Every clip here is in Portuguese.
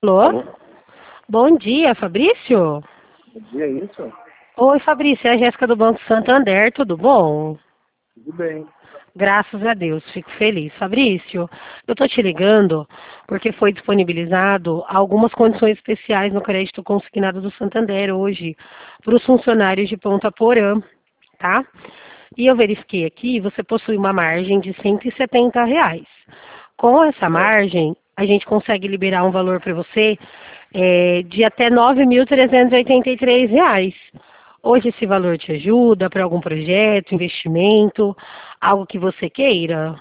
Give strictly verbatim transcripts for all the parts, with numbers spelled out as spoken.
Alô? Alô? Bom dia, Fabrício? Bom dia, é isso? Oi, Fabrício, é a Jéssica do Banco Santander, tudo bom? Tudo bem. Graças a Deus, fico feliz. Fabrício, eu tô te ligando porque foi disponibilizado algumas condições especiais no crédito consignado do Santander hoje para os funcionários de Ponta Porã, tá? E eu verifiquei aqui, você possui uma margem de cento e setenta reais. Com essa Certo. margem, a gente consegue liberar um valor para você é, de até nove mil trezentos e oitenta e três reais. Hoje esse valor te ajuda para algum projeto, investimento, algo que você queira?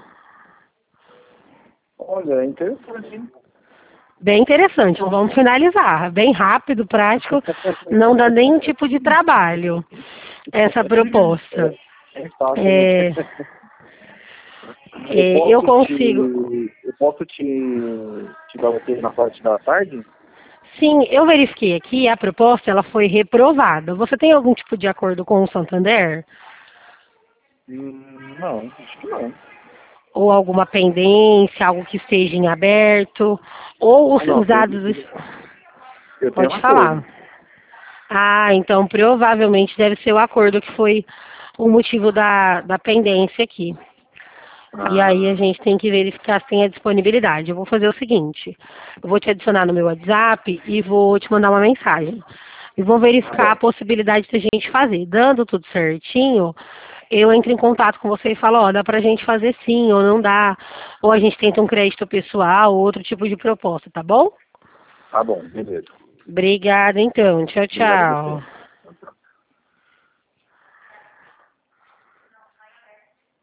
Olha, é interessante, hein? Bem interessante, então vamos finalizar. Bem rápido, prático, não dá nenhum tipo de trabalho essa proposta. É fácil, né? É, Eu é, eu posso consigo. te. Eu posso te, te dar um tempo na parte da tarde? Sim, eu verifiquei aqui, a proposta ela foi reprovada. Você tem algum tipo de acordo com o Santander? Hum, não, acho que não. Ou alguma pendência, algo que esteja em aberto? Ou Ah, os, não, os tem, dados... eu tenho um Pode acordo. falar. Ah, então provavelmente deve ser o acordo que foi o motivo da, da pendência aqui. E aí a Ah, gente tem que verificar se tem a disponibilidade. Eu vou fazer o seguinte, eu vou te adicionar no meu WhatsApp e vou te mandar uma mensagem. E vou tá verificar a bom. possibilidade da gente fazer. Dando tudo certinho, eu entro em contato com você e falo, ó, dá pra gente fazer sim, ou não dá. Ou a gente tenta um crédito pessoal, ou outro tipo de proposta, tá bom? Tá bom, beleza. Obrigada então. Tchau, Obrigado a você. tchau.